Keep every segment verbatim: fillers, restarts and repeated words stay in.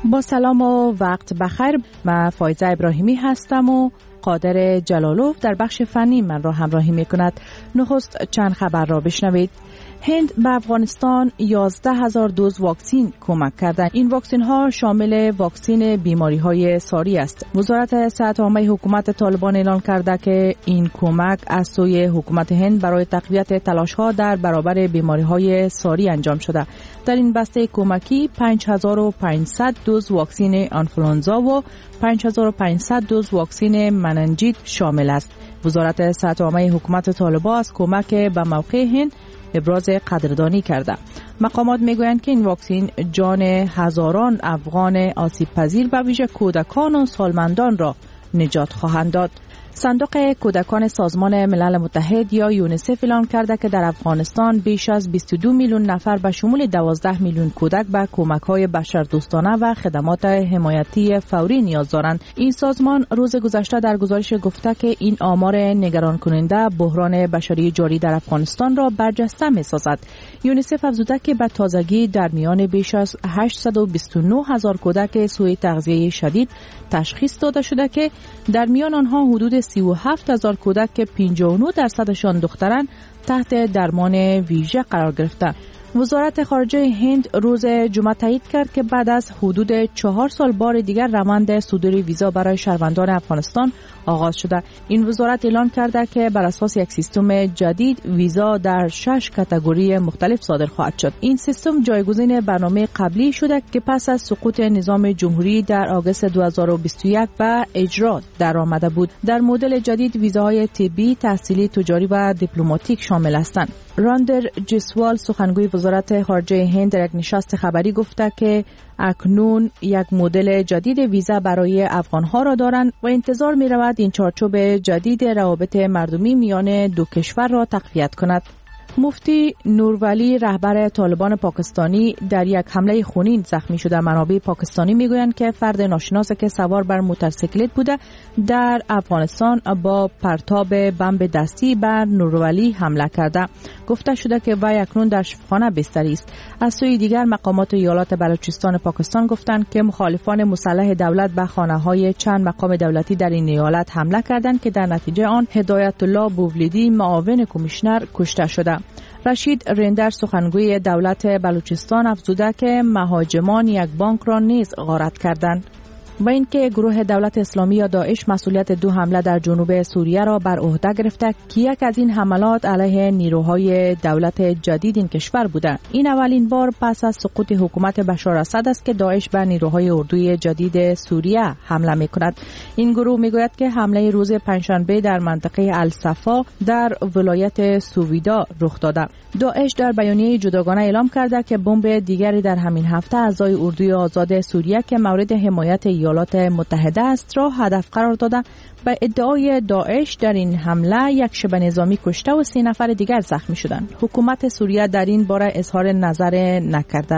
با سلام و وقت بخیر. من فایزه ابراهیمی هستم و قادر جلالوف در بخش فنی من را همراهی می کند. نخست چند خبر را بشنوید. هند به افغانستان یازده هزار دوز واکسین کمک کردند. این واکسین ها شامل واکسین بیماری های ساری است. وزارت صحت عامه حکومت طالبان اعلان کرده که این کمک از سوی حکومت هند برای تقویت تلاش ها در برابر بیماری های ساری انجام شده. در این بسته کمکی پنج هزار و پانصد دوز واکسین آنفولانزا و پنج هزار و پانصد دوز واکسین مننجیت شامل است. وزارت صحت عامه حکومت طالبان از کمک به موقع هند ابراز قدردانی کرده. مقامات میگویند که این واکسین جان هزاران افغان آسیب پذیر و ویژه کودکان و سالمندان را نجات خواهند داد. صندوق کودکان سازمان ملل متحد یا یونیسف اعلام کرده که در افغانستان بیش از بیست و دو میلیون نفر به شمول دوازده میلیون کودک به کمک‌های بشردوستانه و خدمات حمایتی فوری نیاز دارند. این سازمان روز گذشته در گزارش گفته که این آمار نگران کننده بحران بشری جاری در افغانستان را برجسته می‌سازد. یونیسف افزوده که به تازگی در میان بیش از هشتصد و بیست و نه هزار کودک سوء تغذیه شدید تشخیص داده شده که در میان آنها حدود سی و هفت هزار کودک که پنجاه و نه درصدشان دختران تحت درمان ویژه قرار گرفتند. وزارت خارجه هند روز جمعه تایید کرد که بعد از حدود چهار سال بار دیگر روند صدور ویزا برای شهروندان افغانستان آغاز شده. این وزارت اعلان کرده که بر اساس یک سیستم جدید ویزا در شش کاتگوری مختلف صادر خواهد شد. این سیستم جایگزین برنامه قبلی شده که پس از سقوط نظام جمهوری در آگوست دو هزار و بیست و یک به اجرا در آمده بود. در مدل جدید ویزاهای طبی، تحصیلی، تجاری و دیپلماتیک شامل هستند. راندر جسوال سخنگوی وزارت خارجه هند در یک نشست خبری گفته که اکنون یک مدل جدید ویزا برای افغانها را دارند و انتظار می رود این چارچوب جدید روابط مردمی میان دو کشور را تقویت کند. مفتی نورولی رهبر طالبان پاکستانی در یک حمله خونین زخمی شده. منابع پاکستانی میگویند که فرد ناشناس که سوار بر موتورسیکلت بوده در افغانستان با پرتاب بمب دستی بر نورولی حمله کرده. گفته شده که وی اکنون در شفاخانه بستری است. از سوی دیگر مقامات ایالات بلوچستان پاکستان گفتند که مخالفان مسلح دولت به خانه‌های چند مقام دولتی در این ایالت حمله کردند که در نتیجه آن هدایت الله بوولیدی معاون کمیشنر کشته شده. رشید رندر سخنگوی دولت بلوچستان افزوده که مهاجمان یک بانک را نیز غارت کردند و اینکه گروه دولت اسلامی یا داعش مسئولیت دو حمله در جنوب سوریه را بر عهده گرفته که یک از این حملات علیه نیروهای دولت جدید این کشور بوده. این اولین بار پس از سقوط حکومت بشار اسد است که داعش به نیروهای اردوی جدید سوریه حمله می‌کند. این گروه میگوید که حمله روز پنجشنبه در منطقه الصفا در ولایت سویدا رخ داده. داعش در بیانیه جداگانه اعلام کرده که بمب دیگری در همین هفته اعضای اردوی آزاد سوریه که مورد حمایت ایالات متحده است را هدف قرار داده. به ادعای داعش در این حمله یک شبه نظامی کشته و سی نفر دیگر زخمی شدند. حکومت سوریه در این باره اظهار نظر نکرده.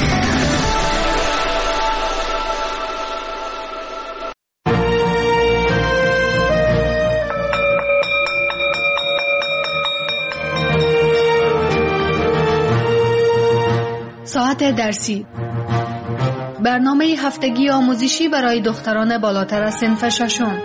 ساعت درسی، برنامه هفتگی آموزشی برای دختران بالاتر از صنف ششم.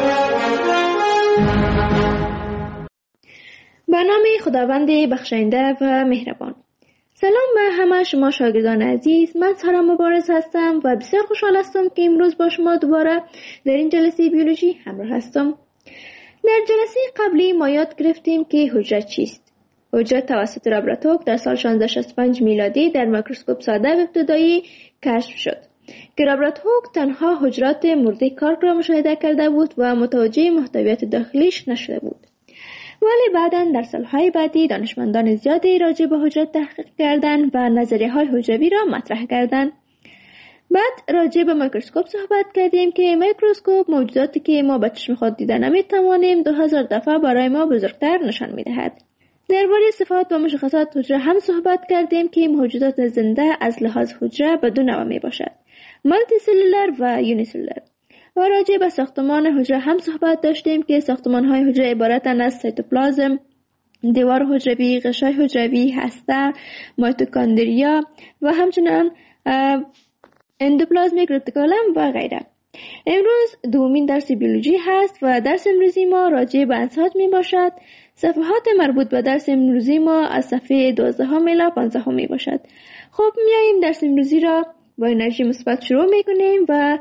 برنامه خداوند بخشنده و مهربان. سلام به همه شما شاگردان عزیز. من سارا مبارز هستم و بسیار خوشحال هستم که امروز با شما دوباره در این جلسه بیولوژی همراه هستم. در جلسه قبلی ما یاد گرفتیم که حجره چیست. حجره توسط رابرت هوک در سال شانزده شصت و پنج میلادی در میکروسکوپ ساده و ابتدایی کشف شد که رابرت هوک تنها حجرات مرده کارک را مشاهده کرده بود و متوجه محتویات داخلیش نشده بود. ولی بعداً در سالهای بعدی دانشمندان زیادی راجع به حجره تحقیق کردند و نظریه‌های حجروی را مطرح کردند. بعد راجع به میکروسکوپ صحبت کردیم که میکروسکوپ موجوداتی که ما با چشم خود دیده نمی‌توانیم دو هزار دفعه برای ما بزرگتر نشان می‌دهد. درباره صفات و مشخصات حجره هم صحبت کردیم که موجودات زنده از لحاظ حجره به دو نوع میباشد: مالتی سلولر و یونی سلولر. و راجع به ساختمان حجره هم صحبت داشتیم که ساختمان‌های حجره عبارتند از سیتوپلازم، دیوار حجروی، غشای حجروی، هسته، مایتوکاندریا و همچنین اندوپلازمیک رتیکولم و غیره. امروز دومین درس بیولوژی هست و درس امروزی ما راجع به انساج می باشد. صفحات مربوط به درس امروزی ما از صفحه دوازده الی پانزده می باشد. خب میاییم درس امروزی را با انرژی مثبت شروع می کنیم و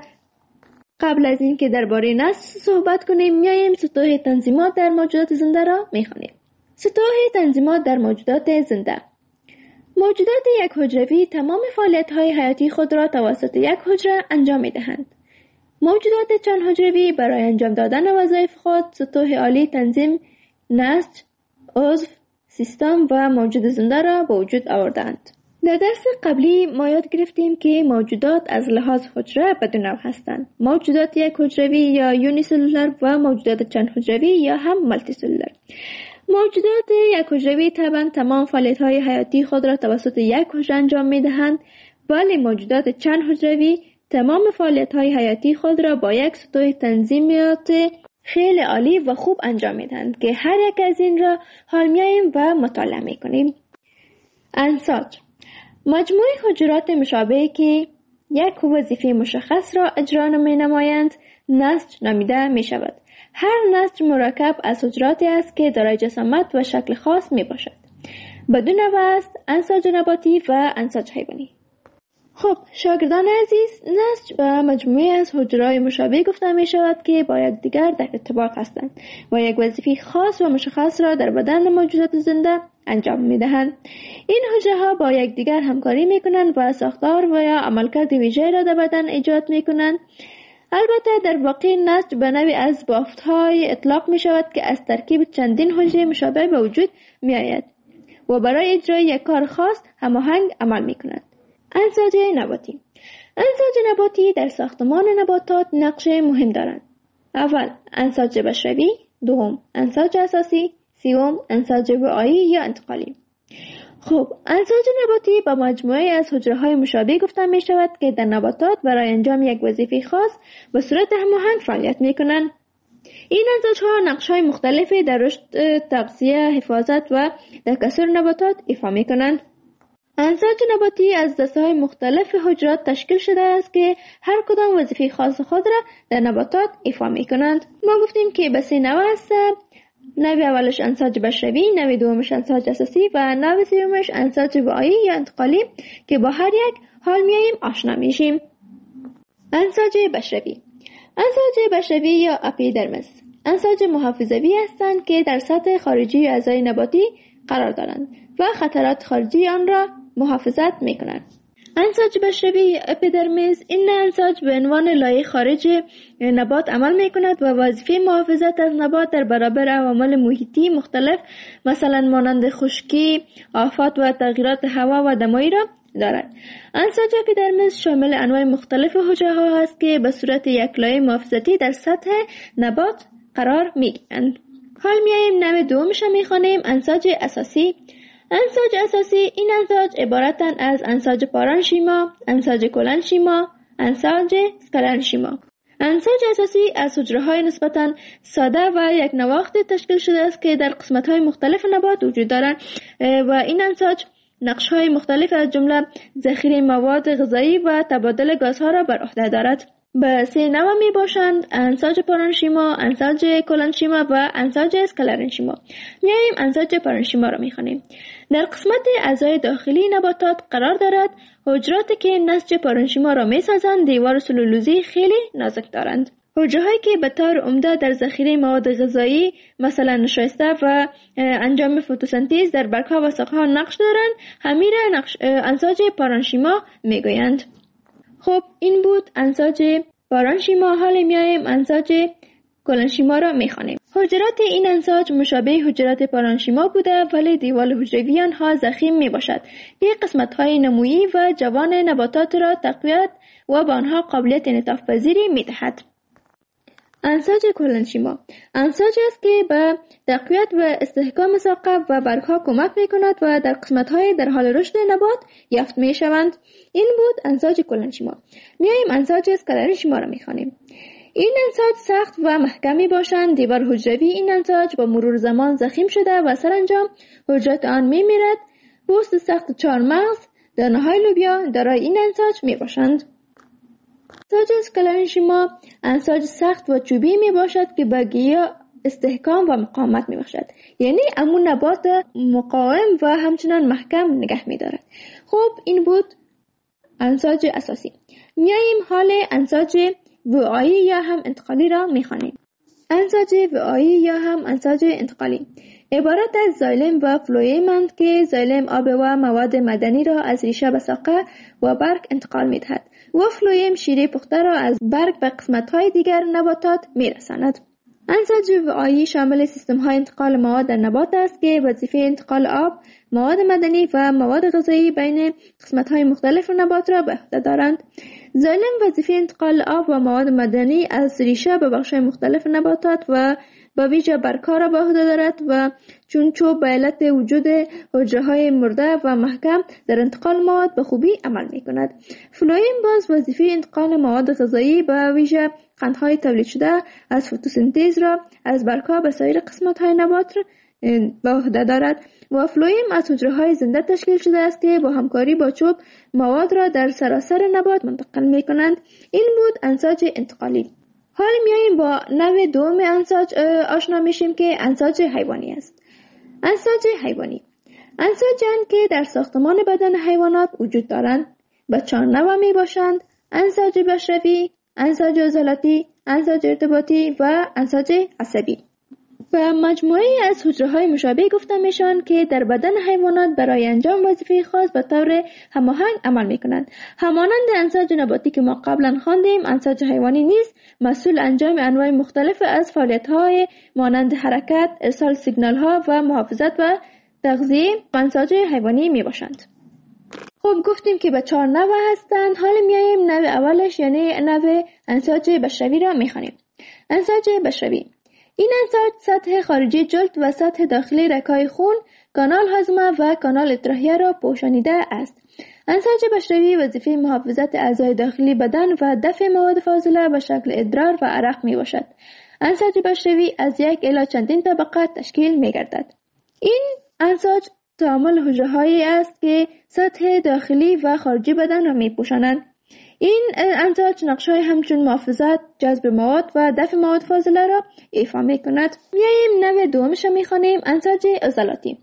قبل از اینکه درباره نسل صحبت کنیم میاییم سطوح تنظیمات در موجودات زنده را می خوانیم. سطوح تنظیمات در موجودات زنده. موجودات یک حجروی تمام فعالیت‌های حیاتی خود را توسط یک حجره انجام می‌دهند. موجودات چند حجروی برای انجام دادن وظایف خود سطوح عالی تنظیم، نسج، عضو، سیستم و موجود زنده را به وجود آوردند. در درس قبلی ما یاد گرفتیم که موجودات از لحاظ حجره به دو نوع هستند: موجودات یک حجروی یا یونیسلولر و موجودات چند حجروی یا هم مالتی سلولر. موجودات یک حجروی طبعا تمام فعالیت‌های حیاتی خود را توسط یک حجره انجام می‌دهند، ولی موجودات چند حجروی تمام فعالیت‌های حیاتی خود را با یک سطوح تنظیمات خیلی عالی و خوب انجام می‌دهند که هر یک از این را حال می‌آییم و مطالعه می‌کنیم. انساج مجموعه حجرات مشابهی که یک وظیفه مشخص را اجرا می‌نمایند نسج نامیده می‌شود. هر نسج مرکب از حجراتی است که دارای جسامت و شکل خاص می باشد. بدون نوع است انساج نباتی و انساج حیوانی. خب شاگردان عزیز، نسج و مجموعه از حجرات مشابه گفته می شود که با یکدیگر در ارتباط هستند و یک وظیفه خاص و مشخص را در بدن موجودات زنده انجام می دهند. این حجره ها با یکدیگر همکاری می کنند و ساختار و یا عملکرد ویژه‌ای را در بدن ایجاد می کنند. البته در واقع نسج به نوعی از بافت‌های اطلاق می شود که از ترکیب چندین حجره مشابه به وجود می آید و برای اجرای یک کار خاص هماهنگ عمل می کند. انساج نباتی. انساج نباتی در ساختمان نباتات نقش مهم دارند. اول انساج بشری، دوم انساج اساسی، سوم انساج وعایی یا انتقالی. خب انساج نباتی با مجموعه از حجره‌های مشابه گفته می شود که در نباتات برای انجام یک وظیفه خاص به صورت هماهنگ فعالیت می کنند. این انساج‌ها نقش‌های مختلفی در رشد، تغذیه، حفاظت و تکثر نباتات ایفا می کنند. انساج نباتی از دسته‌های مختلف حجرات تشکیل شده است که هر کدام وظیفه خاص خود را در نباتات ایفا می کنند. ما گفتیم که به سه نوع است: نوع اولش انساج بشری، نوع دومش انساج اساسی و نوع سومش انساج وعایی یا انتقالی که با هر یک حال میاییم آشنا میشیم. انساج بشری. انساج بشری یا اپیدرمس انساج محافظوی هستند که در سطح خارجی اعضای نباتی قرار دارند و خطرات خارجی آن را محافظت میکنند. انساج بشری اپیدرمیس این انساج به عنوان لایه خارج نبات عمل می کند و وظیفه محافظت از نبات در برابر عوامل محیطی مختلف مثلا مانند خشکی، آفات و تغییرات هوا و دمایی را دارد. انساج اپیدرمیس شامل انواع مختلف حجره ها است که به صورت یک لایه محافظتی در سطح نبات قرار می گیرند. حال میاییم نوع دومش می خوانیم: انساج اساسی. انساج اساسی این انساج عبارتند از انساج پارانشیما، انساج کلنشیما، انساج اسکلنشیما. انساج اساسی از حجره‌های نسبتاً ساده و یک نواخت تشکیل شده است که در قسمت‌های مختلف نبات وجود دارند و این انساج نقش‌های مختلف از جمله ذخیره مواد غذایی و تبادل گازها را بر عهده دارد. به سه نوع می باشند: انساج پارانشیما، انساج کلنشیما و انساج اسکلرنشیما. میاییم انساج پارانشیما را میخوانیم. در قسمت اعضای داخلی نباتات قرار دارد. حجراتی که نسج پارانشیما را میسازند دیوار سلولوزی خیلی نازک دارند. حجرهایی که به طور عمده در ذخیره مواد غذایی مثلا نشایسته و انجام فتوسنتز در برگ‌ها و ساق‌ها نقش دارند همین را نقش انساج پارانشیما میگویند. خب این بود انساج پارانشیما. حال میاییم انساج کلنشیما را میخوانیم. حجرات این انساج مشابه حجرات پارانشیما بوده ولی دیوال حجروی آنها ضخیم میباشد که قسمت‌های نمویی و جوان نباتات را تقویت و به آنها قابلیت انعطاف پذیری میدهد. انساج کلنشیما انساج است که به تقویت و استحکام ساقه و برگها کمک میکند و در قسمت‌های در حال رشد نبات یافت میشوند. این بود انساج کلنشیما. میاییم انساج اسکلرنشیما را میخوانیم. این انساج سخت و محکمی باشند. دیوار حجروی این انساج با مرور زمان ضخیم شده و سرانجام حجرات آن میمیرد. پوست سخت چهارمغز، دانه‌های لوبیا دارای این انساج میباشند. انساج اسکلرنشیما انساج سخت و چوبی می باشد که به گیاه استحکام و مقاومت می باشد، یعنی امون نبات مقاوم و همچنان محکم نگه می دارد. خب این بود انساج اساسی. میاییم حال انساج وعایی یا هم انتقالی را می خوانیم. انساج وعایی یا هم انساج انتقالی عبارت از زایلم و فلویمند که زایلم آب و مواد معدنی را از ریشه به ساقه و برگ انتقال می دهد و فلویم شیره پخته را از برگ به قسمت‌های دیگر نباتات می رساند. انساج وعایی شامل سیستم‌های انتقال مواد در نبات است که وظیفه انتقال آب، مواد معدنی و مواد غذایی بین قسمت‌های مختلف نبات را به عهده دارند. زایلم وظیفه انتقال آب و مواد معدنی از ریشه به بخش‌های مختلف نباتات و با ویژه برگ‌ها را به عهده دارد و چون چوب به علت وجود حجره‌های مرده و محکم در انتقال مواد به خوبی عمل می‌کند. فلویم باز وظیفه انتقال مواد غذایی به ویژه قندهای تولید شده از فتوسنتز را از برگ‌ها به سایر قسمت‌های نبات به عهده دارد و فلویم از حجره‌های زنده تشکیل شده است که با همکاری با چوب مواد را در سراسر نبات منتقل می‌کنند. این بود انساج انتقالی. حال میاییم با نوع دوم انساج آشنا میشیم که انساج حیوانی است. انساج حیوانی انساج‌اند که در ساختمان بدن حیوانات وجود دارند. به چهار نوع می باشند: انساج بشری، انساج عضلاتی، انساج ارتباطی و انساج عصبی. و مجموعه از حجره‌های مشابه گفته میشن که در بدن حیوانات برای انجام وظیفه خاص به طور هماهنگ عمل میکنند. همانند انساج نباتی که ما قبلا خواندیم، انساج حیوانی نیز مسئول انجام انواع مختلف از فعالیت‌های مانند حرکت، ارسال سیگنال‌ها و محافظت و تغذیه انساج حیوانی میباشند. خب گفتیم که به چهار نوع هستند. حالا میایم نوع اولش یعنی نوع انساج بشری را میخوانیم. انساج بشری این انساج سطح خارجی جلد و سطح داخلی رگ‌های خون، کانال هاضمه و کانال اطراحیه را پوشانیده است. انساج بشری وظیفه محافظت اعضای داخلی بدن و دفع مواد فاضله به شکل ادرار و عرق می باشد. انساج بشری از یک الی چندین طبقه تشکیل می گردد. این انساج تعامل حجره‌هایی است که سطح داخلی و خارجی بدن را می پوشانند. این انساج نقش‌های همچون محافظت، جذب مواد و دفع مواد فاضله را ایفا می‌کند. میاییم نوع دومش را می‌خوانیم، انساج عضلاتی.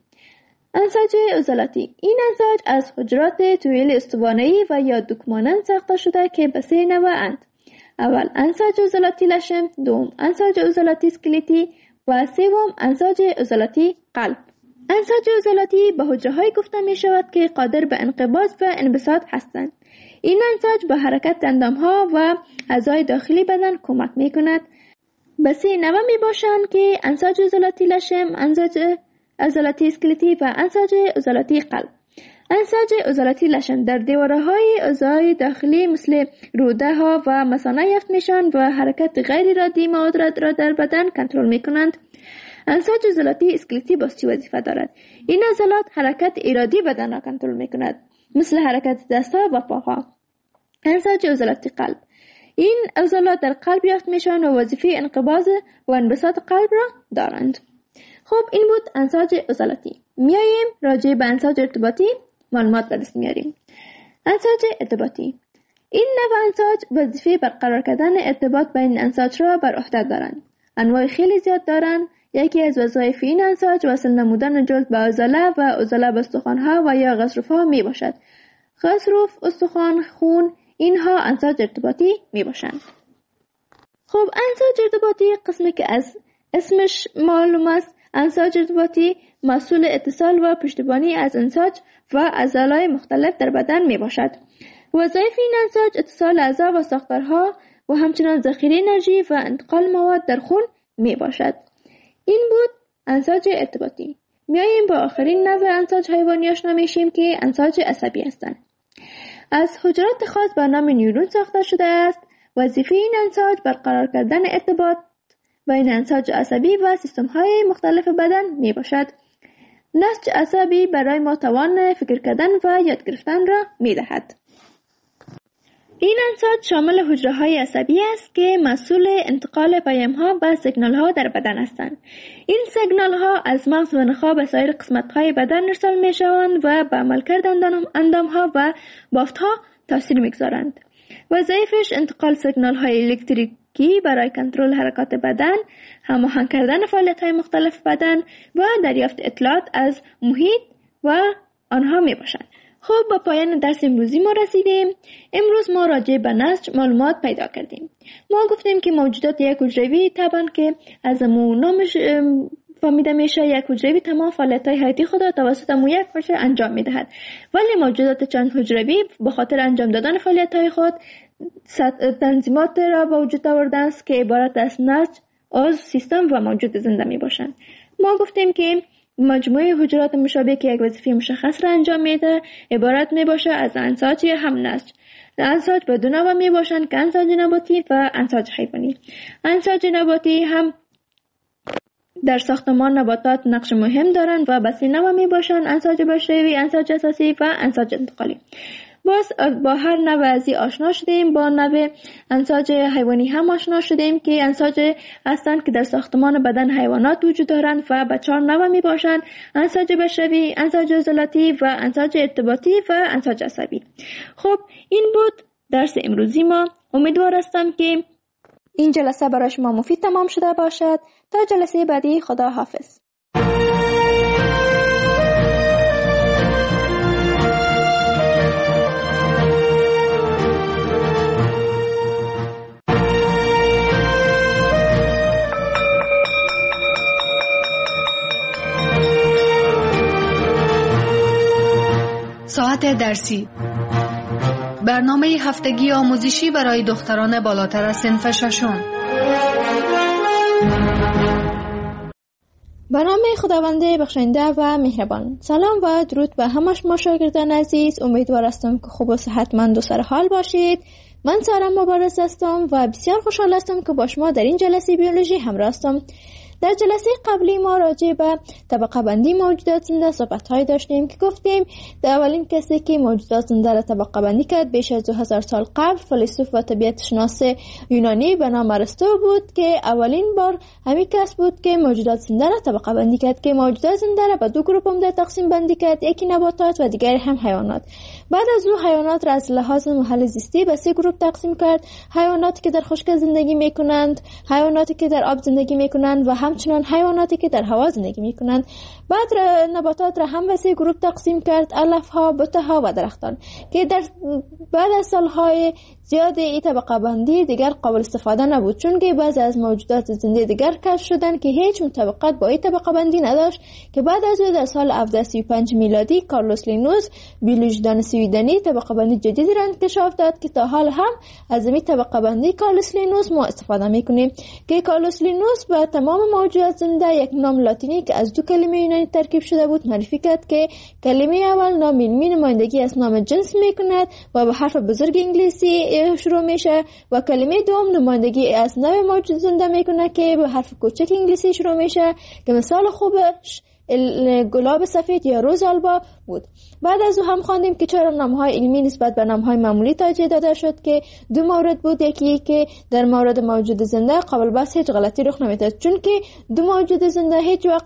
انساج عضلاتی این انساج از حجرات طویل استوانه‌ای و یا دوکمانند ساخته شده که به سه نوع اند. اول انساج عضلاتی لشم، دوم انساج عضلاتی اسکلتی و سوم انساج عضلاتی قلب. انساج عضلاتی به حجره‌هایی گفته می‌شود که قادر به انقباض و انبساط هستند. این انساج به حرکت اندامها و اعضای داخلی بدن کمک می کند. به سه نوع می باشند که انساج عضلاتی لشم، انساج عضلاتی اسکلتی و انساج عضلاتی قلب. انساج عضلاتی لشم در دیوارهای اعضای داخلی مثل روده ها و مثانه یافت میشن و حرکت غیر ارادی مواد را در بدن کنترل می کنند. انساج عضلاتی اسکلتی باز چه وظیفه دارد؟ این عضلات حرکت ارادی بدن را کنترل می کند، مثل حرکت دستها و پاها. انساج عضلاتی قلب این عضلات در قلب یافت میشن و وظیفه انقباض و انبساط قلب را دارند. خب این بود انساج عضلاتی. میاییم راجع به انساج ارتباطی معلومات به دست میاریم. انساج ارتباطی این نوع انساج وظیفه برقرار کردن ارتباط بین انساج را بر عهده دارند. انواع خیلی زیاد دارند. یکی از وظایف این انساج وصل نمودن جلد به عضله و عضله به استخوان‌ها و یا غضروف‌ها می باشد. غضروف، استخوان، خون اینها انساج ارتباطی می باشند. خب انساج ارتباطی قسمی که از اسمش معلوم است، انساج ارتباطی مسئول اتصال و پشتیبانی از انساج و عضلات مختلف در بدن می باشد. وظایف این انساج اتصال اعضا و ساختارها و همچنان ذخیره انرژی و انتقال مواد در خون می باشد. این بود انساج ارتباطی. میاییم با آخرین نوع انساج حیوانی آشنا میشیم که انساج عصبی هستند. از حجرات خاص به نام نیورون ساخته شده است. وظیفه این انساج برقرار کردن ارتباط بین انساج عصبی و سیستم‌های مختلف بدن می باشد. نسج عصبی برای ما توان فکر کردن و یاد گرفتن را می دهد. این انساج شامل حجره‌های عصبی است که مسئول انتقال پیام‌ها و سیگنال‌ها در بدن هستند. این سیگنال‌ها از مغز و نخاع به سایر قسمت‌های بدن ارسال می‌شوند و به عملکرد اندام‌ها و بافت‌ها تاثیر می‌گذارند. وظایفش انتقال سیگنال های الکتریکی برای کنترل حرکات بدن، هماهنگ کردن فعالیت های مختلف بدن و دریافت اطلاعات از محیط و آنها می باشند. خب با پایان درس امروزی ما رسیدیم. امروز ما راجع به نسج معلومات پیدا کردیم. ما گفتیم که موجودات یک حجروی طبعا که از مو نامش فهمیده میشه، یک حجروی تمام فعالیت‌های حیاتی خود را توسط مو یک پارچه انجام میدهد، ولی موجودات چند حجروی به خاطر انجام دادن فعالیت‌های خود تنظیمات را به وجود آوردند که عبارت از نسج، عضو، سیستم و موجود زنده می باشند. ما گفتیم که مجموعه حجرات مشابه که یک وظیفه مشخص را انجام میده عبارت می باشه از انساج یا هم نسج. انساج به دو نوع می باشند که انساج نباتی و انساج حیوانی. انساج نباتی هم در ساختمان نباتات نقش مهم دارند و به سه نوع می باشند: انساج بشری، انساج اساسی و انساج انتقالی. باز با هر نوع ازی آشنا شدیم. با نوع انساج حیوانی هم آشنا شدیم که انساج هستند که در ساختمان بدن حیوانات وجود دارند و به چهار نوع می باشند: انساج بشری، انساج عضلاتی و انساج ارتباطی و انساج عصبی. خب این بود درس امروزی ما. امیدوار هستم که این جلسه برای شما مفید تمام شده باشد. تا جلسه بعدی، خدا حافظ. ساعت درسی، برنامه هفتگی آموزشی برای دختران بالاتر از صنف ششم. به نام خداوند بخشنده و مهربان. سلام و درود به همه شما شاگردان عزیز. امیدوار هستم که خوب و صحتمند و سرحال باشید. من سارا مبارز هستم و بسیار خوشحال هستم که با شما در این جلسه بیولوژی همراه هستم. در جلسه قبلی ما راجع به طبقه بندی موجودات زنده صحبت‌های داشتیم که گفتیم در اولین کسی که موجودات زنده را طبقه بندی کرد بیش از دو هزار سال قبل فیلسوف و طبیعت شناس یونانی به نام ارسطو بود که اولین بار همین کس بود که موجودات زنده را طبقه بندی کرد که موجودات زنده را به دو گروه عمده تقسیم بندی کرد، یکی نباتات و دیگری هم حیوانات. بعد از او حیوانات را از لحاظ محل زیستی به سه گروه تقسیم کرد: حیواناتی که در خشک زندگی میکنند، حیواناتی که در آب زندگی میکنند و همچنان حیواناتی که در هوا زندگی میکنند. بعد نباتات را هم به سه گروه تقسیم کرد: علفها، بوته‌ها و درختان، که در بعد از سالهای زیاد این طبقه بندی دیگر قابل استفاده نبود، چون که بعضی از موجودات زنده دیگر کشف شدند که هیچ مطابقت با این طبقه بندی نداشت، که بعد از او در سال هفده سی و پنج میلادی کارلوس لینوس بیولوژیدان سویدنی طبقه بندی جدیدی را انکشاف داد که تا حال هم از این طبقه بندی کارلوس لینوس ما استفاده میکنیم، که کارلوس لینوس به تمام موجودات زنده یک نام لاتینی که از دو کلمه یونانی ترکیب شده بود معرفی کرد که کلمه اول نام علمی نمایندگی از نام جنس میکند و به حرف بزرگ انگلیسی شروع میشه و کلمه دوم نمایندگی از نوع موجود زنده میکنه که به حرف کوچک انگلیسی شروع میشه، که مثال خوبش گلاب سفید یا روز آلبا بود. بعد از او هم خواندیم که چرا نامهای علمی نسبت به نامهای معمولی توجیه داده شد، که دو مورد بود: یکی که در مورد موجود زنده قابل بحث هیچ غلطی رخ نمیداد، چون که دو موجود زنده هیچ وقت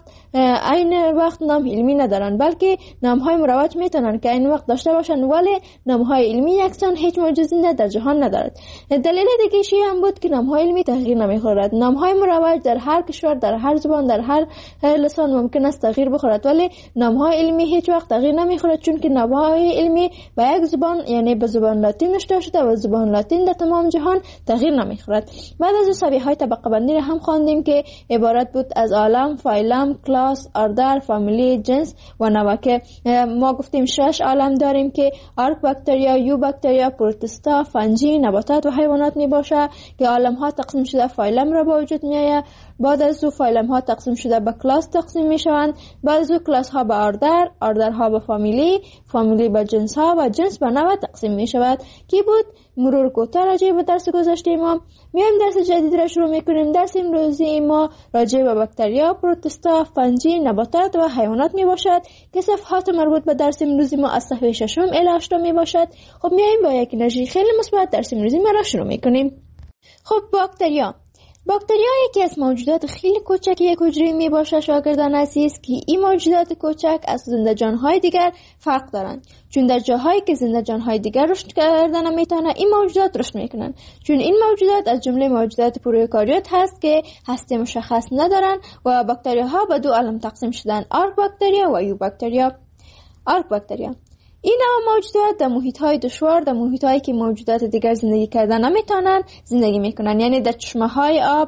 عین وقت نام علمی ندارن، بلکه نامهای مروج میتونن که عین وقت داشته باشن، ولی نامهای علمی یکسان هیچ موجود زنده در جهان ندارد. دلیل دیگه شی هم بود که نامهای علمی تغییر نمیخورد. نامهای مروج در هر کشور، در هر زبان، در هر لسان ممکن است تغییر بخورد، ولی نامهای علمی هیچ وقت تغییر نمیخورد، چون که نامهای علمی به یک زبان یعنی به زبان لاتین نوشته شده و زبان لاتین در تمام جهان تغییر نمیخورد. بعد از سویهای طبقه بندی را هم خواندیم که عبارت بود از عالم، فایلم، کلاس، اردر، فامیلی، جنس و نوع، که ما گفتیم شش عالم داریم که آرک باکتریا، یو باکتریا، پروتستا، فنجی، نباتات و حیوانات می باشه، که عالم ها تقسیم شده فایلم را با وجود می آید. بعد از او فایلم ها تقسیم شده به کلاس تقسیم می شوند. بعد از او کلاس ها به اردر، اردر ها به فامیلی، فامیلی به جنس ها و جنس به نوع تقسیم می شود. کی بود مرور کوتاه راجع به درس گذشته ما. میایم درس جدید را شروع میکنیم. درس امروزی ما راجع به باکتریا، پروتستا، فنجی، نباتات و حیوانات می باشد، که صفحات مربوط به درس امروزی ما از صفحه ششم الی هشتم می باشد. خب میایم با یک انرژی خیلی مثبت درس امروزی ما را شروع میکنیم. خب باکتریا باکتریا یکی از موجودات خیلی کوچک یک حجره می باشه شاگردان عزیز که این موجودات کوچک از زنده جانهای دیگر فرق دارند، چون در جاهایی که زنده جانهای دیگر رشد کردن نمیتونه این موجودات رشد میکنن، چون این موجودات از جمله موجودات پروکاریوت هست که هسته مشخص ندارن و باکتریاها به دو عالم تقسیم شدن، آرک باکتریا و یو باکتریا. آرک باکتریا این نوع موجودات در محیط‌های دشوار، در محیط‌هایی که موجودات دیگر زندگی کردن نمیتونن زندگی میکنن، یعنی در چشمه‌های آب،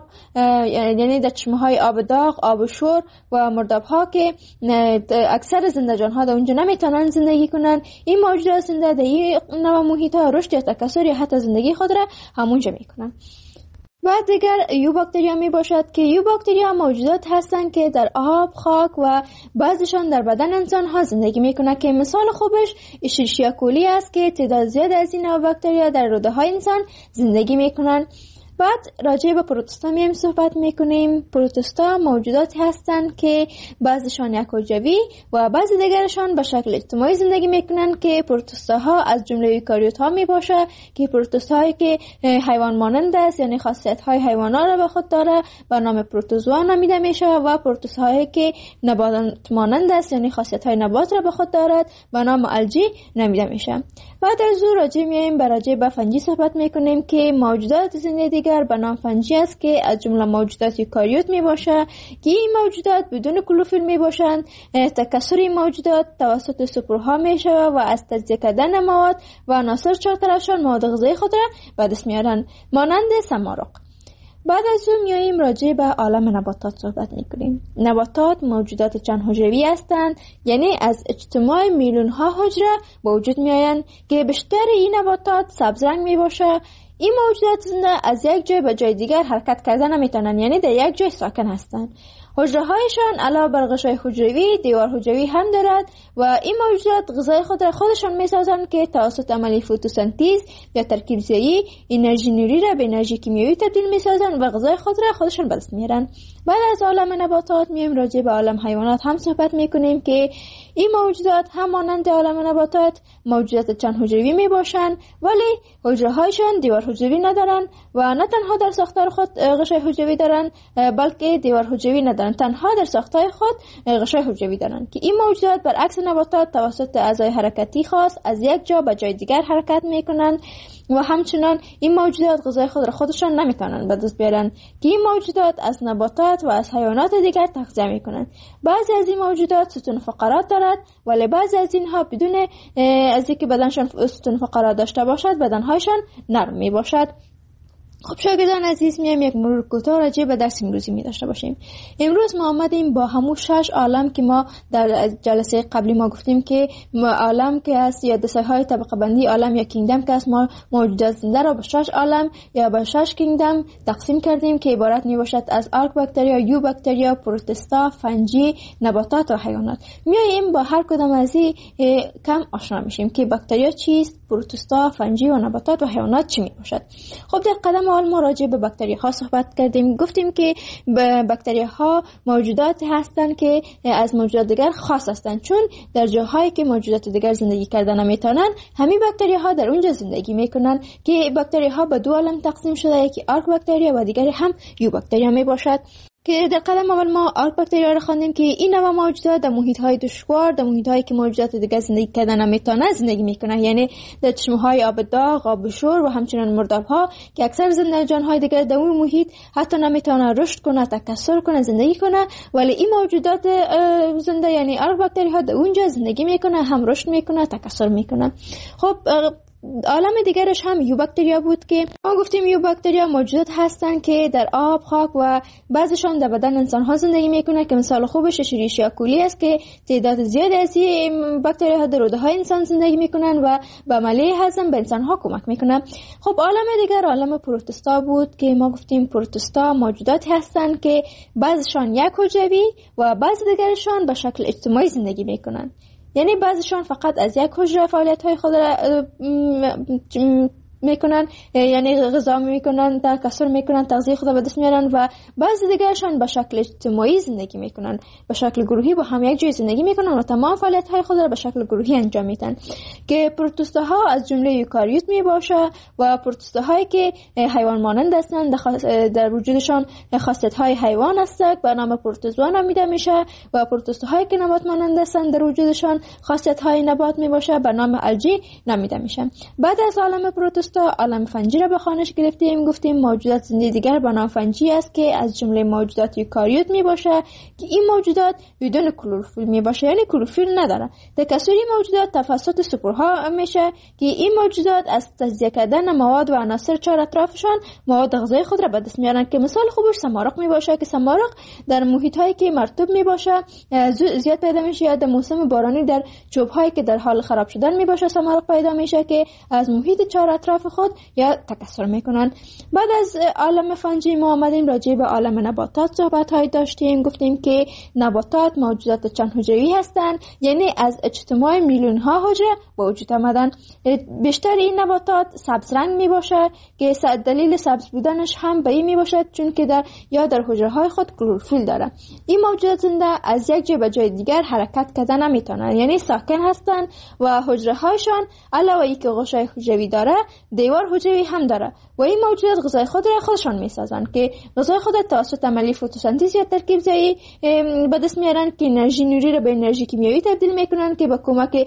یعنی در چشمه‌های آب داغ، آب شور و مرداب‌ها که اکثر زنده جان‌ها در اونجا نمیتونن زندگی کنن. این موجودات زنده در این نوع محیط‌ها رشد یا تکثر یا حتی زندگی خود را همونجا میکنن. بعد دیگر یو باکتریا می باشد که یو باکتریا موجودات هستند که در آب، خاک و بعضیشان در بدن انسان ها زندگی میکنه که مثال خوبش اشیرشیا کولی است که تعداد زیاد از این نوع باکتریا در روده های انسان زندگی میکنن. بعد راجع به پروتوستا میایم صحبت میکنیم. پروتوستا موجوداتی هستند که بعضیشان یک حجروی و بعضی دیگرشان به شکل اجتماعی زندگی میکنن که پروتوستاها از جمله ایوکاریوت ها میباشه که پروتوستاهایی که حیوان مانند است، یعنی خاصیت های حیوانات را به خود داره به نام پروتوزوا نامیده میشه و پروتوستاهایی که نبات مانند است، یعنی خاصیت های نبات را به خود دارد به نام الژی نامیده میشه. بعد از او راجع میایم به راجع به فنجی صحبت میکنیم که موجودات زنده دیگر به نام فنجی است که از جمله موجودات یوکاریوت می باشه که این موجودات بدون کلوروفیل می باشند. تکثر این موجودات توسط سپرها می شود و از تجزیه کردن مواد و عناصر چهارطرفشان مواد غذایی خود را به دست میارند مانند سمارق. بعد از اون میاییم راجع به عالم نباتات صحبت میکنیم. نباتات موجودات چند حجروی هستند، یعنی از اجتماع میلیون ها حجره به وجود میآیند که بیشتر این نباتات سبز رنگ می باشه. این موجودات زنده از یک جای به جای دیگر حرکت کردن نمیتونن، یعنی در یک جای ساکن هستند. حجره هایشان علاوه بر غشای حجروی دیوار حجروی هم دارد و این موجودات غذای خود را خودشان میسازند که توسط عملی فتوسنتز یا ترکیب زایی انرژی نوری را به انرژی کیمیایی تبدیل میسازند و غذای خود را خودشان به دست میارند. بعد از عالم نباتات میایم راجع به عالم حیوانات هم صحبت میکنیم که این موجودات هم مانند عالم نباتات موجودات چند حجروی میباشند، ولی حجره هایشان دیوار حجروی ندارند و نه تنها در ساختار خود غشای حجروی دارند بلکه دیوار حجروی ندارند، تنها در ساختار خود غشای حجروی دارند که این موجودات برعکس نباتات توسط اعضای حرکتی خاص از یک جا به جای دیگر حرکت میکنند و همچنان این موجودات غذای خود را خودشان نمیتونن به دست بیارن که این موجودات از نباتات و از حیوانات دیگر تغذیه میکنند. بعضی از این موجودات ستون فقرات دارد ولی بعضی از اینها بدون از اینکه بدنشان ستون فقرات داشته باشد بدنهایشان نرم میباشد. خب شاگردان عزیز میایم یک مرور کوتاه راجع به درس امروزی می داشته باشیم. امروز ما آمدیم با همون شش عالم که ما در جلسه قبلی ما گفتیم که عالم که است یا دسته های طبقه بندی عالم یا کینگدم که است، ما موجودات زنده را به شش عالم یا به شش کینگدم تقسیم کردیم که عبارت می باشد از آرک باکتریا، یو باکتریا، پروتوستا، فنجی، نباتات و حیوانات. میایم با هر کدام از این کم آشنا میشیم که باکتریا چیست، پروتوستا، فنجی و نباتات و حیوانات چی می باشد. خب در قدم اول ما راجع به باکتری ها صحبت کردیم. گفتیم که باکتری ها موجودات هستند که از موجودات دیگر خاص هستند، چون در جاهایی که موجودات دیگر زندگی کردن نمیتونن همین باکتری ها در اونجا زندگی میکنن که باکتری ها به دو عالم تقسیم شده، یکی آرک باکتریا و دیگری هم یو باکتریا می باشد که در قدم اول ما آرک باکتریا را خواندیم که این نوع موجودات در محیط‌های دشوار، در محیط‌هایی که موجودات دیگر زندگی کردن نمیتونن زندگی میکنن، یعنی در چشمه‌های آب داغ، آب شور و همچنین مرداب‌ها که اکثر زنده جان‌های دیگر در اون محیط حتی نمیتونن رشد کنه، تکثر کنه، زندگی کنه، ولی این موجودات زنده یعنی آرک باکتری‌ها در اونجا زندگی میکنه، هم رشد میکنه، تکثر میکنه. خب عالم دیگرش هم یو باکتریا بود که ما گفتیم یو باکتریا موجودات هستند که در آب، خاک و بعضیشان در بدن انسان ها زندگی میکنه که مثال خوبش اشیرشیا کولی است که تعداد زیادی از این باکتری ها در روده های انسان زندگی میکنن و به عملیه هضم به انسان ها کمک میکنن. خب عالم دیگر عالم پروتوستا بود که ما گفتیم پروتوستا موجوداتی هستند که بعضیشان یک حجروی و بعضی دیگرشان به شکل اجتماعی زندگی میکنن، یعنی بعضیشان فقط از یک حجره فعالیت های خود را میکنن، یعنی غذا میکنن، تکثر میکنن، تغذیه خود را به دست میارن و بعضی دیگرشان به شکل اجتماعی زندگی میکنن، به شکل گروهی با هم یک جای زندگی میکنن و تمام فعالیت های خود را به شکل گروهی انجام میدن که پروتوستاها از جمله یوکاریوت میباشه و پروتوستاهایی که حیوان مانند هستند در وجودشان خاصیت های حیوان هستند به نام پروتوزوا نامیده میشه و پروتوستاهایی که نبات مانند هستند در وجودشان خاصیت های نبات میباشه به نام الژی نامیده میشه. بعد از عالم پروتوستا عالم فنجی را به خوانش گرفتیم، گفتیم موجودات زنده دیگر به نام فنجی است که از جمله موجودات یوکاریوت میباشه که این موجودات بدون کلروفیل میباشه، یعنی کلروفیل نداره. تکثری موجودات توسط سپورها میشه که این موجودات از تجزیه کردن مواد و عناصر چهار اطرافشان مواد غذایی خود را به دست میارن که مثال خوبش سمارق میباشه که سمارق در محیط هایی که مرطوب میباشه زیاد پیدا میشه یا در موسم بارانی در چوب هایی که در حال خراب شدن میباشه سمارق پیدا میشه که از محیط چهار اطراف خود یا تکثر میکنن. بعد از عالم فنجی ما آمدیم راجع به عالم نباتات صحبت های داشتیم، گفتیم که نباتات موجودات چند حجروی هستند، یعنی از اجتماع میلیون ها حجره به وجود آمدن. بیشتر این نباتات سبز رنگ می باشه که دلیل سبز بودنش هم به این می باشد چون که در یا در حجره های خود کلروفیل داره. این موجودات زنده از یک جای به جای دیگر حرکت کردن نمیتونن، یعنی ساکن هستند و حجره هایشان علاوه اینکه غشای حجروی داره دیوار حجروی هم داره و این موجودات غذای خود را خودشان میسازن که غذای خود توسط عملیه فتوسنتز یا ترکیب زایی به دست میارن که انرژی نوری را به انرژی کیمیایی تبدیل میکنن که با کمک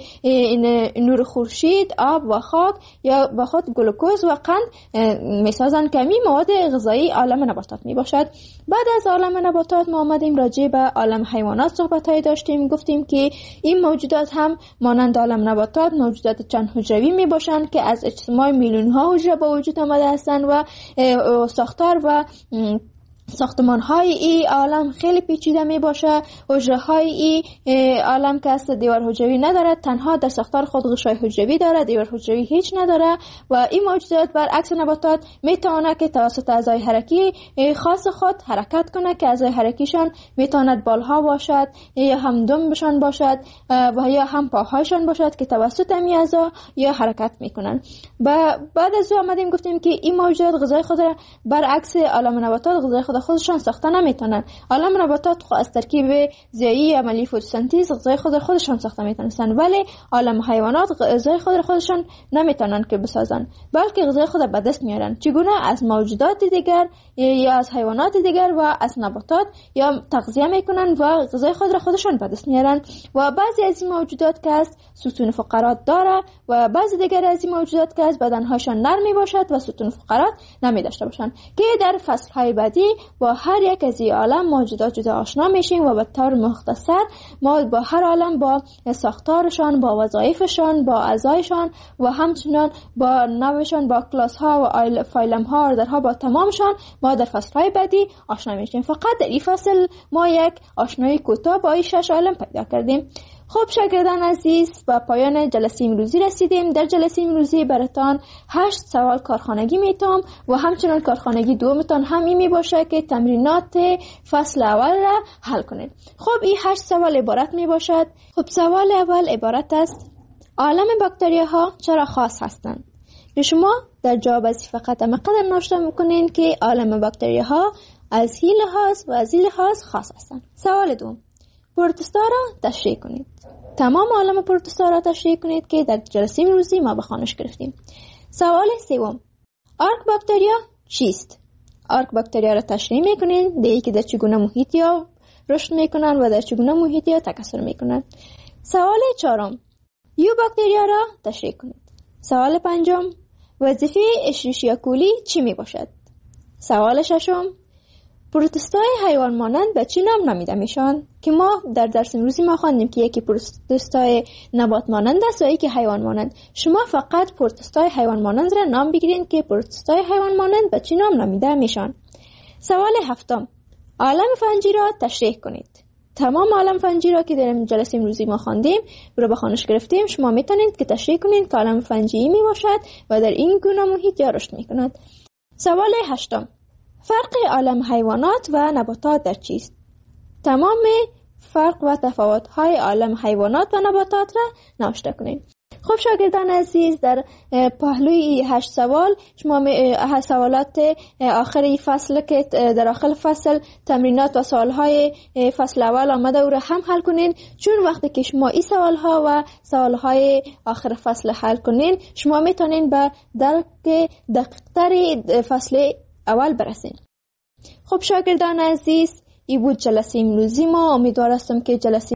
نور خورشید، آب و خاک یا با خود گلوکوز و قند میسازن که این مواد غذایی عالم نباتات میباشد. بعد از عالم نباتات ما آمدیم راجع به عالم حیوانات صحبت های داشتیم، گفتیم که این موجودات هم مانند عالم نباتات موجودات چند حجروی میباشند که از اجتماع میلیون ها حجره به وجود آمده هستند و ساختار و ساختمان های ای عالم خیلی پیچیده می باشه. حجره های ای عالم که است دیوار حجروی ندارد، تنها در ساختار خود غشای حجروی داره، دیوار حجروی هیچ نداره و این موجودات برعکس نباتات می تواند که توسط اعضای حرکی خاص خود حرکت کنه که اعضای حرکیشان می تواند بالها باشد یا هم دمبشان باشد و یا هم پاهایشان باشد که توسط این اعضا یا حرکت میکنن. و بعد از او آمدیم گفتیم که این موجودات غذای خود را برعکس عالم نباتات غذای خود خودشان ساخته نمیتونن. عالم نباتات خود از ترکیب زیایی عملیه فتوسنتز غذای خود خودشان ساخته میتونن، ولی عالم حیوانات غذای خود خودشان نمیتونن که بسازن، بلکه غذای خود به دست میارن. چگونه؟ از موجودات دیگر یا از حیوانات دیگر و از نباتات یا تغذیه میکنن و غذای خود را خودشان به دست میارن. و بعضی از این موجودات که است ستون فقرات داره و بعضی دیگر از این موجودات که است بدنهاشان نرم باشد و ستون فقرات نمی داشته باشند که در فصل های بعدی با هر یک از این عالم موجودات جدا آشنا میشیم و به طور مختصر ما با هر عالم با ساختارشان، با وظایفشان، با اعضایشان و همچنان با نوعشان، با کلاس ها و فایلم ها آردرها با تمامشان ما در فصل های بعدی آشنا میشیم. فقط در این فصل ما یک آشنایی کوتاه با این شش عالم پیدا کردیم. خب شاگردان عزیز، با پایان جلسه امروزی رسیدیم. در جلسه امروزی براتان هشت سوال کارخانگی میتام و همچنان کارخانگی دومتان هم این می باشه که تمرینات فصل اول را حل کنید. خب این هشت سوال عبارت می باشد. خب سوال اول عبارت است: عالم باکتریاها چرا خاص هستند؟ که شما در جواب از فقط مقدر نوشته میکنین که عالم باکتریاها از این لحاظ و از این لحاظ خاص هستند. سوال دوم: پروتوستا را تشریح کنید. تمام عالم پروتوستا را تشریح کنید که در جلسه امروزی ما به خوانش گرفتیم. سوال سوم: آرک باکتریا چیست؟ آرک باکتریا را تشریح میکنید، دیگه که در چگونه محیطی ها رشد میکنن و در چگونه محیطی ها تکثر میکنن. سوال چهارم: یو باکتریا را تشریح کنید. سوال پنجم: وظیفه اشریشیا کولی چی می باشد؟ سوال ششم: پروتوستای حیوان مانند به چی نام نامیده میشن؟ که ما در درس امروزی ما خواندیم که یکی پروتوستای نبات مانند است و یکی حیوان مانند. شما فقط پروتوستای حیوان مانند را نام بگیرین که پروتوستای حیوان مانند به چی نام نامیده میشن. سوال هفتم: عالم فنجی را تشریح کنید. تمام عالم فنجی را که در جلسه امروزی ما خواندیم رو به خوانش گرفتیم، شما میتونید که تشریح کنید که عالم فنجی می باشد و در این گونه محیط یا رشد میکند. سوال هشتم: فرق عالم حیوانات و نباتات در چیست؟ تمام فرق و تفاوت‌های عالم حیوانات و نباتات را نوشته کنید. خب شاگردان عزیز، در پهلوی هشت سوال شما هشت سوالات آخری فصل که در آخر فصل تمرینات و سوالهای فصل اول آمده او را هم حل کنین، چون وقتی که شما این سوالها و سوالهای آخر فصل حل کنین شما میتونین به درک دقیق‌تر فصل اول برسین. خب شاگردان عزیز، این بود جلسه امروزی ما. امیدوار هستم که جلسه